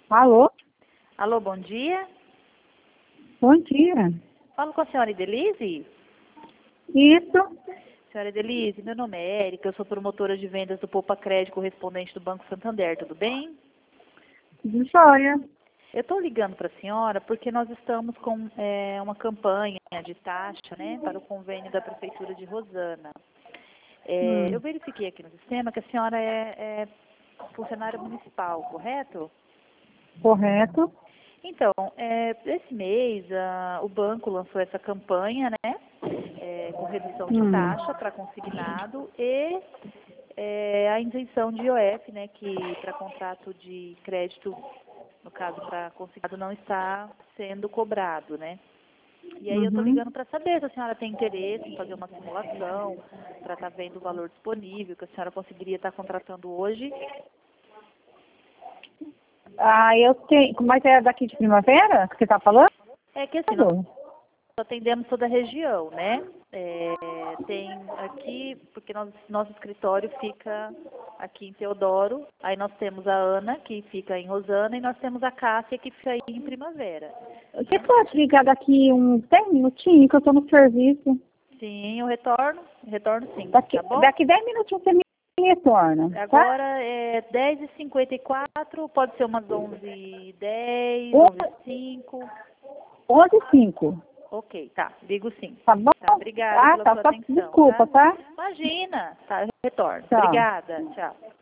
Alô? Alô, bom dia. Bom dia. Falo com a senhora Idelise? Isso? Senhora Idelise, meu nome é Érica, eu sou promotora de vendas do Poupa Crédito, correspondente do Banco Santander, tudo bem? Tudo jóia. Eu estou ligando para a senhora porque nós estamos com uma campanha de taxa, né, para o convênio da Prefeitura de Rosana. Eu verifiquei aqui no sistema que a senhora é funcionária municipal, correto? Correto. Então, esse mês o banco lançou essa campanha, né, com redução de taxa para consignado e a isenção de IOF, né, que para contrato de crédito, no caso para consignado, não está sendo cobrado, né. E aí eu estou ligando para saber se a senhora tem interesse em fazer uma simulação, para estar vendo o valor disponível, que a senhora conseguiria estar contratando hoje. Ah, eu tenho. Mas é daqui de Primavera que você está falando? É que assim, nós atendemos toda a região, né? Tem aqui, porque nosso escritório fica aqui em Teodoro, aí nós temos a Ana, que fica em Rosana, e nós temos a Cássia, que fica aí em Primavera. Você pode ligar daqui uns 10 minutinhos que eu estou no serviço? Sim, eu retorno sim, tá bom? Daqui 10 minutinhos você me retorna, tá? Agora é 10h54, pode ser umas 11h10, 11h05. 11h05. Ok, tá, ligo sim. Tá bom? Tá, obrigada pela sua Tá. atenção, Desculpa, tá? Imagina, tá, eu retorno. Tchau. Obrigada, tchau.